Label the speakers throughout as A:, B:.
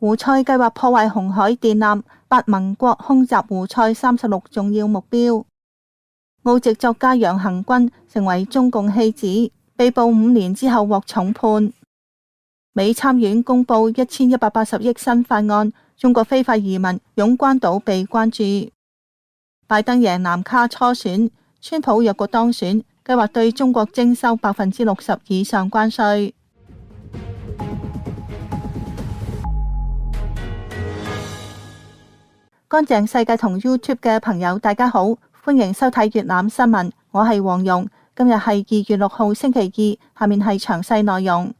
A: 胡塞計劃破壞紅海電纜，八盟國空襲胡塞36重要目標。澳籍作家楊恆均成為中共棄子，被捕5年之後獲重判。美參院公布1180億新法案，中國非法移民湧關島被關注。拜登贏南卡初選，川普若果當選，計劃對中國徵收60%以上關稅。乾淨世界同 YouTube 嘅朋友大家好，歡迎收睇粵覽新聞，我係黃蓉。今日係2月6號星期二，下面係詳細內容。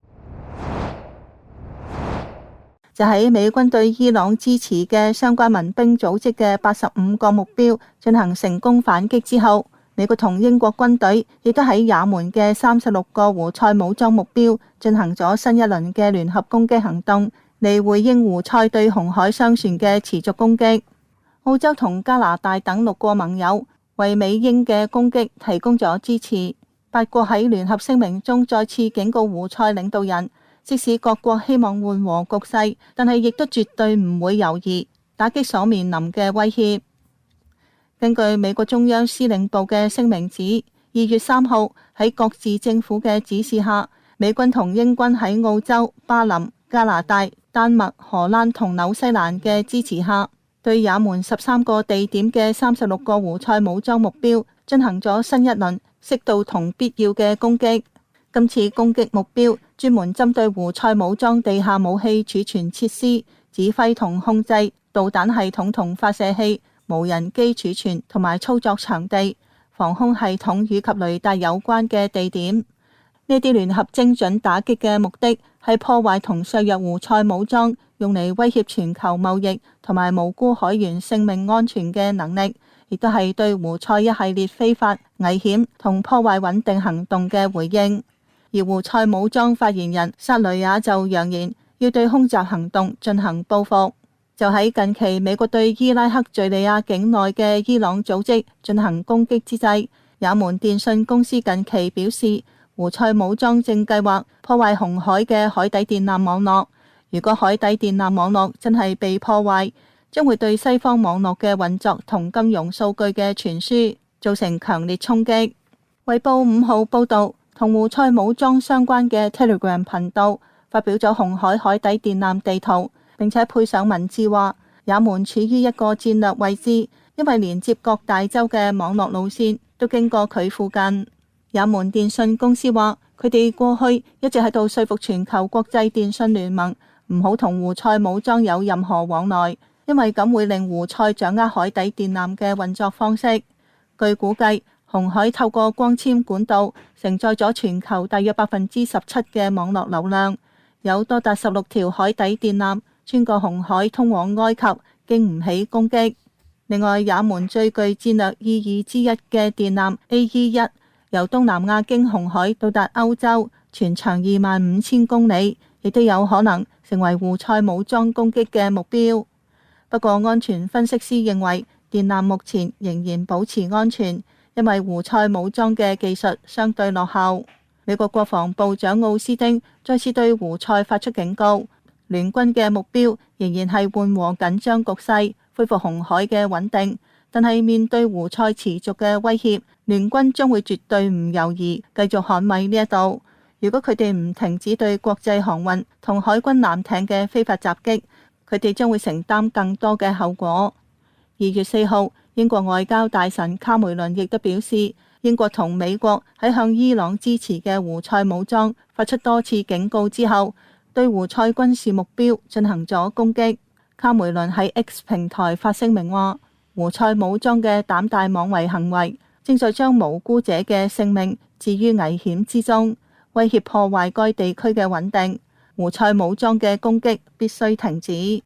A: 就喺美軍對伊朗支持嘅相關民兵組織嘅85個目標進行成功反擊之後，美國同英國軍隊亦都喺也門嘅36個胡塞武裝目標進行咗新一輪嘅聯合攻擊行動，嚟回應胡塞對紅海商船嘅持續攻擊。澳洲同加拿大等6個盟友為美英嘅攻擊提供咗支持。8國喺聯合聲明中再次警告胡塞領導人，即使各國希望緩和局勢，但係亦都絕對唔會猶豫打擊所面臨嘅威脅。根據美國中央司令部嘅聲明指，2月3號喺各自政府嘅指示下，美軍同英軍喺澳洲、巴林、加拿大、丹麥、荷蘭同紐西蘭嘅支持下，對也門13個地點嘅36個胡塞武裝目標進行咗新一輪適度同必要嘅攻擊。今次攻擊目標專門針對胡塞武裝地下武器儲存設施、指揮同控制、導彈系統同發射器、無人機儲存同埋操作場地、防空系統以及雷達有關嘅地點。呢啲聯合精準打擊嘅目的係破壞同削弱胡塞武裝用嚟威脅全球貿易同埋無辜海員性命安全嘅能力，亦都係對胡塞一系列非法、危險同破壞穩定行動嘅回應。而胡塞武裝發言人薩雷亞就揚言要對空襲行動進行報復。就喺近期美國對伊拉克敘利亞境內嘅伊朗組織進行攻擊之際，也門電信公司近期表示，胡塞武裝正計劃破壞紅海嘅海底電纜網絡。如果海底電纜網絡真係被破壞，將會對西方網絡嘅運作同金融數據嘅傳輸造成強烈衝擊。衛報5號報道，同胡塞武裝相關嘅 Telegram 頻道發表咗紅海海底電纜地圖，並且配上文字話，也門處於一個戰略位置，因為連接各大洲嘅網絡路線都經過佢附近。也門電信公司話，佢哋過去一直喺度說服全球國際電信聯盟唔好同胡塞武裝有任何往來，因為咁會令胡塞掌握海底電纜嘅運作方式。據估計，紅海透過光纖管道承載咗全球大約17%嘅網絡流量，有多達16條海底電纜穿過紅海通往埃及，經唔起攻擊。另外，也門最具戰略意義之一嘅電纜 AE1 由東南亞經紅海到達歐洲，全長25000公里，亦都有可能成為胡塞武裝攻擊嘅目標。不過，安全分析師認為電纜目前仍然保持安全，因為胡塞武裝嘅技術相對落後。美國國防部長奧斯汀再次對胡塞發出警告，聯軍嘅目標仍然係緩和緊張局勢，恢復紅海嘅穩定。但係面對胡塞持續嘅威脅，聯軍將會絕對唔猶豫，繼續捍衛呢一度。如果佢哋唔停止對國際航運同海軍艦艇嘅非法襲擊，佢哋將會承擔更多嘅後果。2月4號，英國外交大臣卡梅倫亦都表示，英國同美國喺向伊朗支持嘅胡塞武裝發出多次警告之後，對胡塞軍事目標進行咗攻擊。卡梅倫喺 X 平台發聲明話，胡塞武裝嘅膽大妄為行為正在將無辜者嘅性命置於危險之中，威脅破壞該地區嘅穩定。胡塞武裝嘅攻擊必須停止。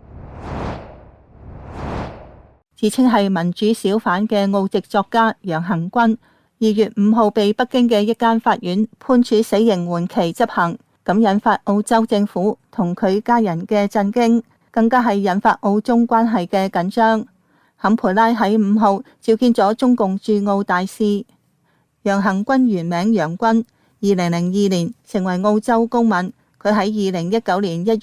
A: 自稱係民主小販嘅澳籍作家楊恆均2月5號被北京嘅一間法院判處死刑緩期執行，咁引發澳洲政府同佢家人嘅震驚，更加係引發澳中關係嘅緊張。坎培拉喺5號召見咗中共駐澳大使。楊恆均原名楊軍，2002年成為澳洲公民。佢喺2019年1月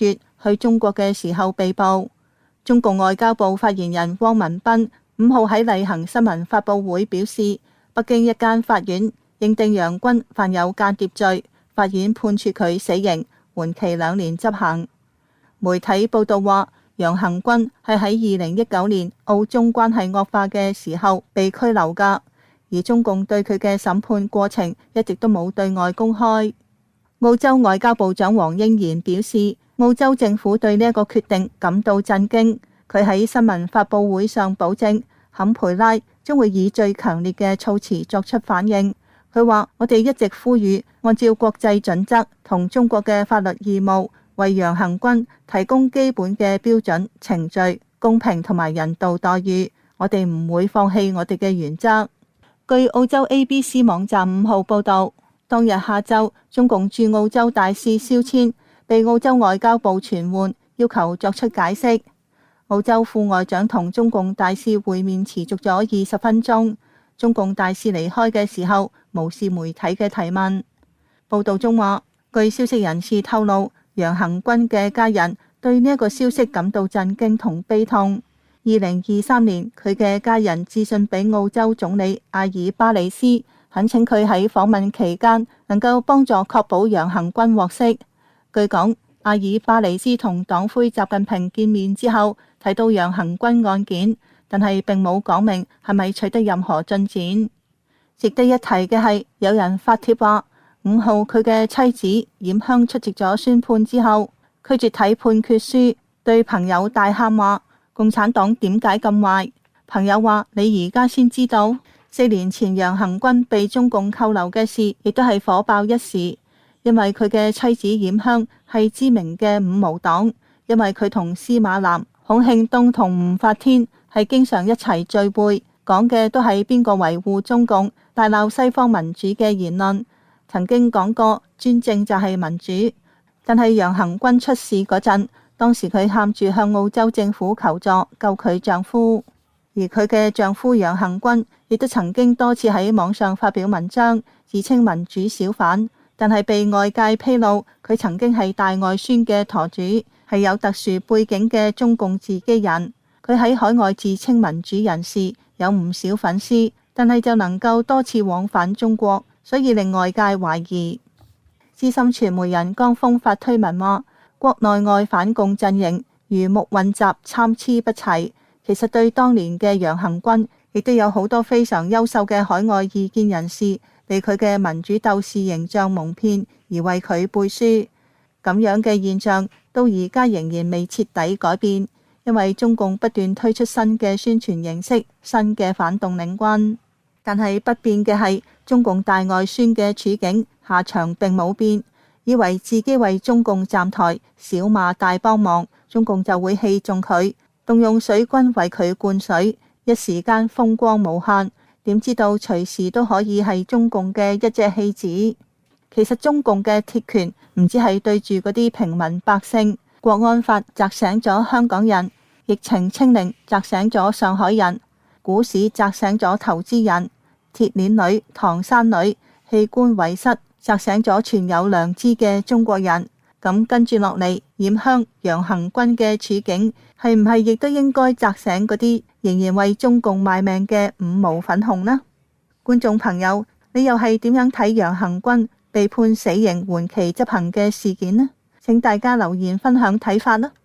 A: 去中國嘅時候被捕。中共外交部發言人汪文斌5號喺例行新聞發佈會表示，北京一間法院認定楊軍犯有間諜罪，法院判處佢死刑，緩期2年執行。媒體報道話，楊恆軍係喺2019年澳中關係惡化嘅時候被拘留㗎，而中共對佢嘅審判過程一直都冇對外公開。澳洲外交部長黃英賢表示，澳洲政府對呢一個決定感到震驚。佢喺新聞發佈會上保證，坎培拉將會以最強烈嘅措辭作出反應。佢話：我哋一直呼籲按照國際準則同中國嘅法律義務，為楊恆軍提供基本嘅標準程序、公平同埋人道待遇。我哋唔會放棄我哋嘅原則。據澳洲 ABC 網站5號報導，當日下晝，中共駐澳洲大使肖千被澳洲外交部傳喚，要求作出解釋。澳洲副外長同中共大使會面持續咗20分鐘。中共大使離開嘅時候，無視媒體嘅提問。報道中話，據消息人士透露，楊恆軍嘅家人對呢一個消息感到震驚同悲痛。2023年，佢嘅家人致信俾澳洲總理阿爾巴尼斯，懇請佢喺訪問期間能夠幫助確保楊恆軍獲釋。據講，阿爾巴尼斯同黨魁習近平見面之後，提到楊恆軍案件，但係並冇講明係咪取得任何進展。值得一提嘅係，有人發帖話，5號佢嘅妻子冉香出席咗宣判之後，拒絕睇判決書，對朋友大喊話：共產黨點解咁壞？朋友話：你而家先知道，4年前楊恆軍被中共扣留嘅事，亦都係火爆一時。因為佢嘅妻子冉香係知名嘅五毛黨，因為佢同司馬南、孔慶東同吳法天係經常一齊聚會，講嘅都係邊個維護中共、大鬧西方民主嘅言論。曾經講過專政就係民主，但係楊恆軍出事嗰陣，當時佢喊住向澳洲政府求助救佢丈夫，而佢嘅丈夫楊恆軍亦都曾經多次喺網上發表文章，自稱民主小販。但係被外界披露，佢曾經係大外宣嘅舵主，係有特殊背景嘅中共自己人。佢喺海外自稱民主人士，有唔少粉絲，但係就能夠多次往返中國，所以令外界懷疑。資深傳媒人江峰發推文話：國內外反共陣營魚目混雜，參差不齊。其實對當年嘅楊恆軍，亦都有好多非常優秀嘅海外異見人士，被佢嘅民主鬥士形象蒙騙而為佢背書，咁樣嘅現象到而家仍然未徹底改變，因為中共不斷推出新嘅宣傳形式、新嘅反動領軍。但係不變嘅係中共大外宣嘅處境下場並冇變，以為自己為中共站台、小馬大幫忙，中共就會器重佢，動用水軍為佢灌水，一時間風光無限。點知道隨時都可以係中共嘅一隻戲子。其實中共嘅鐵拳唔止係對住嗰啲平民百姓，國安法砸醒咗香港人，疫情清零砸醒咗上海人，股市砸醒咗投資人，鐵鏈女、唐山女、器官遺失砸醒咗存有良知嘅中國人。咁跟住落嚟，冉香、楊恆軍嘅處境係唔係亦都應該砸醒嗰啲仍然為中共賣命嘅五毛粉紅呢？觀眾朋友，你又係點樣睇楊恆軍被判死刑緩期執行嘅事件呢？請大家留言分享睇法啦！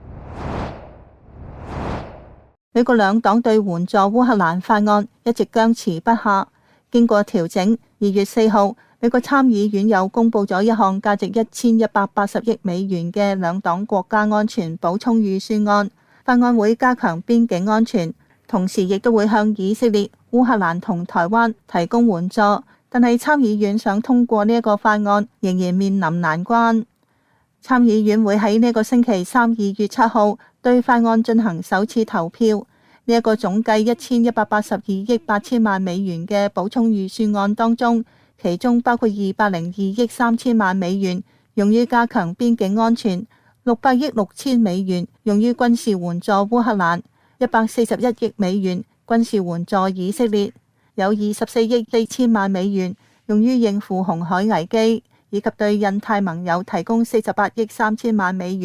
A: 美國兩黨對援助烏克蘭法案一直僵持不下，經過調整，2月4號，美國參議院又公布咗一項價值1180億美元嘅兩黨國家安全補充預算案。法案會加強邊境安全，同時亦都會向以色列、烏克蘭同台灣提供援助。但係參議院想通過呢一個法案，仍然面臨難關。參議院會喺呢個星期三2月7號對法案進行首次投票。呢一個總計1182億8千萬美元嘅補充預算案當中，其中包括202億3千萬美元用於加強邊境安全，600億6千美元用於軍事援助烏克蘭，141億美元軍事援助以色列，有24億4千萬美元用於應付紅海危機，以及對印太盟友提供48億3千萬美元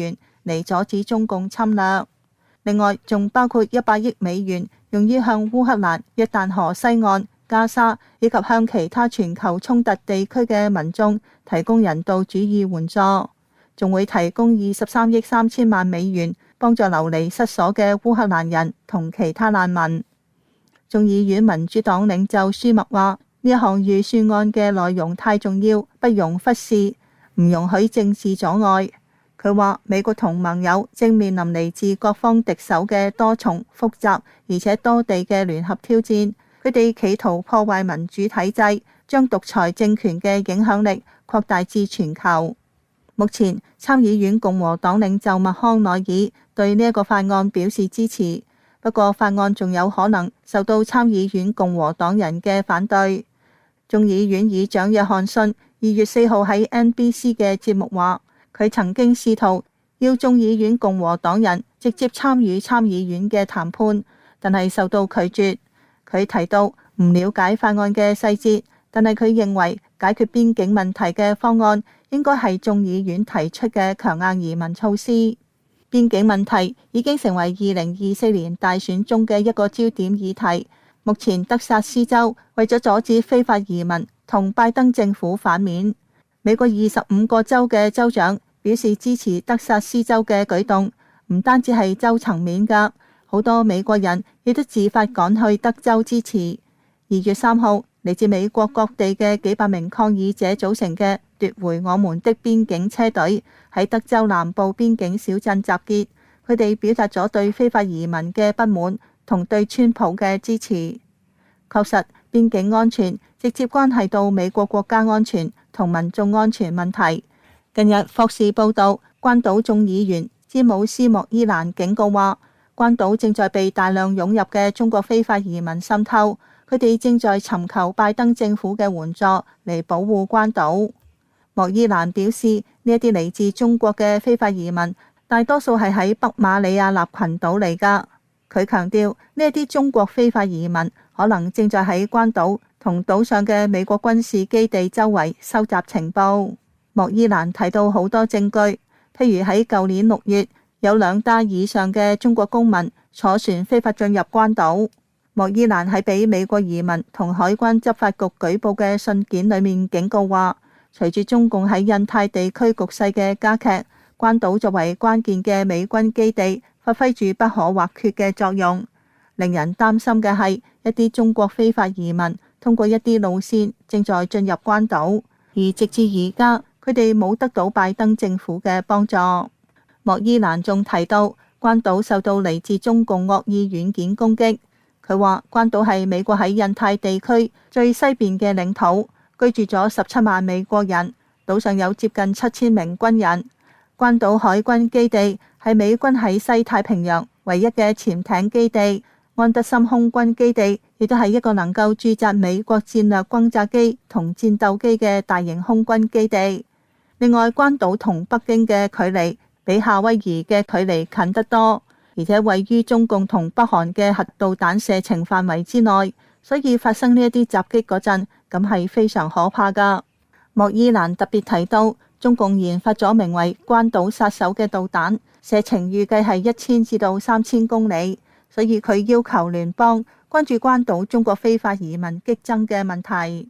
A: 嚟阻止中共侵略。另外，仲包括100億美元用於向烏克蘭、約旦河西岸、加沙以及向其他全球衝突地區嘅民眾提供人道主義援助，仲會提供23億3千萬美元幫助流離失所嘅烏克蘭人同其他難民。眾議院民主黨領袖舒默話：呢一項預算案嘅內容太重要，不容忽視，唔容許政治阻礙。佢話美國同盟友正面臨嚟自各方敵手嘅多重、複雜而且多地嘅聯合挑戰，佢哋企圖破壞民主體制，將獨裁政權嘅影響力擴大至全球。目前參議院共和黨領袖麥康奈爾對呢一個法案表示支持，不過法案仲有可能受到參議院共和黨人嘅反對。眾議院議長約翰遜2月4號喺 NBC 嘅節目話，佢曾經試圖要眾議院共和黨人直接參與參議院嘅談判，但係受到拒絕。佢提到唔了解法案嘅細節，但係佢認為解決邊境問題嘅方案應該係眾議院提出嘅強硬移民措施。邊境問題已經成為2024年大選中嘅一個焦點議題。目前德薩斯州為咗阻止非法移民同拜登政府反面，美國25個州嘅州長表示支持德薩斯州嘅舉動，唔單止係州層面㗎，好多美國人亦都自發趕去德州支持。2月3號，嚟自美國各地嘅幾百名抗議者組成嘅奪回我們的邊境車隊喺德州南部邊境小鎮集結，佢哋表達咗對非法移民嘅不滿同對川普嘅支持。確實，邊境安全直接關係到美國國家安全同民眾安全問題。近日，霍士報道，關島眾議員詹姆斯莫伊蘭警告話，關島正在被大量湧入嘅中國非法移民滲透，佢哋正在尋求拜登政府嘅援助嚟保護關島。莫伊蘭表示，呢一啲嚟自中國嘅非法移民，大多數係喺北馬里亞納群島嚟㗎。佢強調，呢一啲中國非法移民可能正在喺關島同島上嘅美國軍事基地周圍收集情報。莫伊蘭提到好多證據，譬如喺舊年6月，有2打以上嘅中國公民坐船非法進入關島。莫伊蘭喺俾美國移民同海關執法局舉報嘅信件裏面警告話，隨住中共喺印太地區局勢嘅加劇，關島作為關鍵嘅美軍基地，發揮住不可或缺嘅作用。令人擔心嘅係，一啲中國非法移民通過一啲路線正在進入關島，而直至而家，佢哋冇得到拜登政府嘅幫助。莫伊蘭仲提到，關島受到嚟自中共惡意軟件攻擊。佢話關島係美國喺印太地區最西邊嘅領土，居住咗17萬美國人，島上有接近7000名軍人。關島海軍基地係美軍喺西太平洋唯一嘅潛艇基地，安德森空軍基地亦都係一個能夠駐紮美國戰略轟炸機同戰鬥機嘅大型空軍基地。另外，關島同北京嘅距離比夏威夷嘅距離近得多，而且位於中共同北韓嘅核導彈射程範圍之內，所以發生呢一啲襲擊嗰陣，咁係非常可怕㗎。莫伊蘭特別提到，中共研發咗名為關島殺手嘅導彈，射程預計係1000至到3000公里，所以佢要求聯邦關注關島中國非法移民激增嘅問題。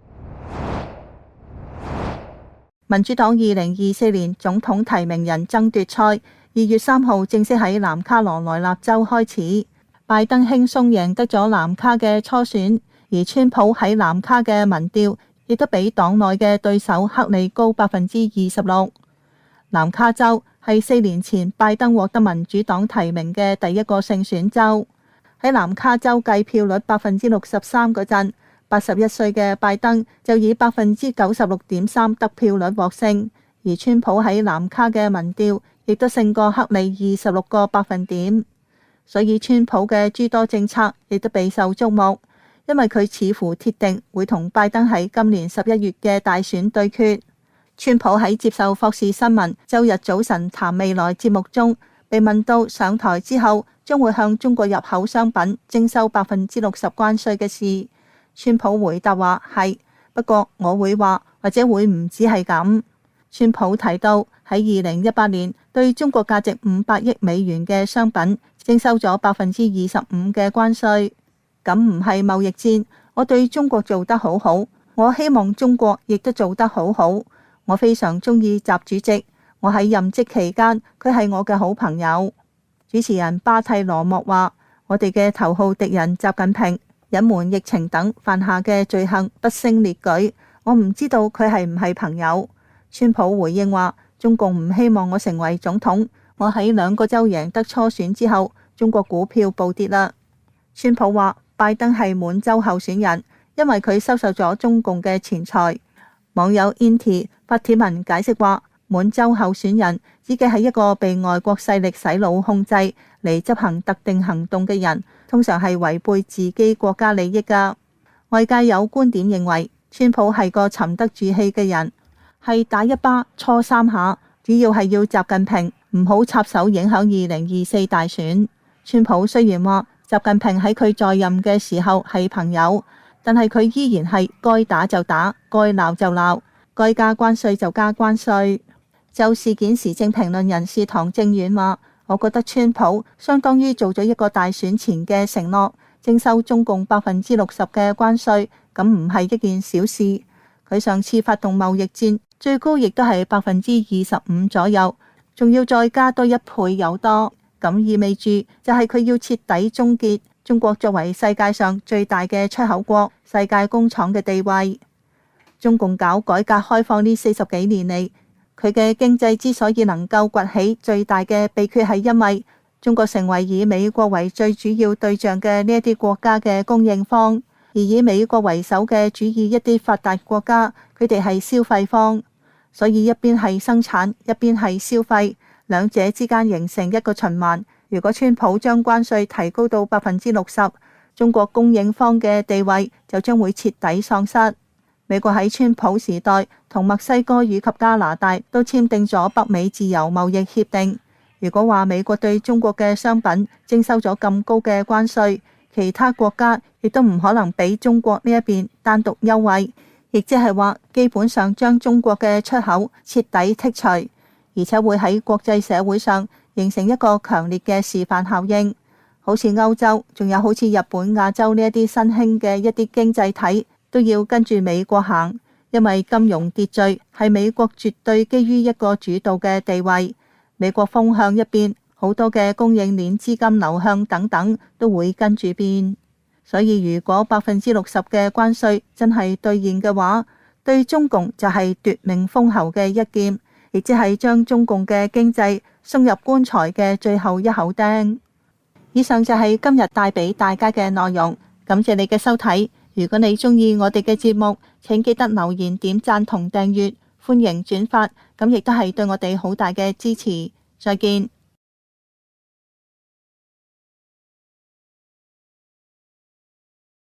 A: 民主黨2024年總統提名人爭奪賽2月3號正式喺南卡羅來納州開始，拜登輕鬆贏得咗南卡嘅初選，而川普喺南卡嘅民調亦都比黨內嘅對手克里高26%。南卡州係4年前拜登獲得民主黨提名嘅第一個勝選州。喺南卡州計票率63%嗰陣，81歲嘅拜登就以96.3%得票率獲勝，而川普喺南卡嘅民調亦都勝過克里26個百分點，所以川普嘅諸多政策亦都備受矚目，因為佢似乎鐵定會同拜登喺今年11月嘅大選對決。川普喺接受霍士新聞周日早晨談未來節目中，被問到上台之後將會向中國入口商品徵收60%關稅嘅事，川普回答話係，不過我會話或者會唔止係咁。川普提到喺2018年對中國價值500億美元嘅商品徵收咗25%嘅關稅。咁唔係貿易戰，我對中國做得好好，我希望中國亦都做得好好。我非常中意習主席，我喺任職期間佢係我嘅好朋友。主持人巴蒂羅莫話：我哋嘅頭號敵人習近平隱瞞疫情等犯下嘅罪行不勝列舉，我唔知道佢係唔係朋友。川普回應話：中共唔希望我成為總統。我喺2個州贏得初選之後，中國股票暴跌啦。川普話拜登係滿洲候選人，因為佢收受咗中共嘅錢財。網友 Inti 發帖文解釋話：滿洲候選人指嘅係一個被外國勢力洗腦控制嚟執行特定行動嘅人，通常係違背自己國家利益㗎。外界有觀點認為，川普係個沉得住氣嘅人，係打一巴搓3下，主要係要習近平唔好插手影響2024大選。川普雖然話習近平喺佢在任嘅時候係朋友，但係佢依然係該打就打，該鬧就鬧，該加關稅就加關稅。就事件時政評論人士唐正遠話：我覺得川普相當於做咗一個大選前嘅承諾，徵收中共60%嘅關稅，咁唔係一件小事。佢上次發動貿易戰，最高亦都係25%左右，仲要再加多1倍有多，咁意味住就係佢要徹底終結中國作為世界上最大嘅出口國、世界工廠嘅地位。中共搞改革開放呢40幾年嚟，佢嘅經濟之所以能夠崛起，最大嘅秘訣係因為中國成為以美國為最主要對象嘅呢一啲國家嘅供應方，而以美國為首嘅主要一啲發達國家，佢哋係消費方，所以一邊係生產，一邊係消費，兩者之間形成一個循環。如果川普將關稅提高到60%，中國供應方嘅地位就將會徹底喪失。美國喺川普時代同墨西哥以及加拿大都簽訂咗北美自由貿易協定。如果話美國對中國嘅商品徵收咗咁高嘅關稅，其他國家亦都唔可能俾中國呢一邊單獨優惠，亦即係話基本上將中國嘅出口徹底剔除，而且會喺國際社會上形成一個強烈嘅示範效應。好似歐洲，仲有好似日本、亞洲呢一啲新興嘅一啲經濟體，都要跟住美國行，因為金融秩序係美國絕對基於一個主導嘅地位。美國風向一變，好多嘅供應鏈資金流向等等都會跟住變。所以如果60%嘅關稅真係兌現嘅話，對中共就係奪命封喉嘅一劍，亦即係將中共嘅經濟送入棺材嘅最後一口釘。以上就係今日帶俾大家嘅內容，感謝你嘅收睇。如果你中意我哋嘅節目，請記得留言、點讚同訂閱，歡迎轉發，咁亦都係對我哋好大嘅支持。再見。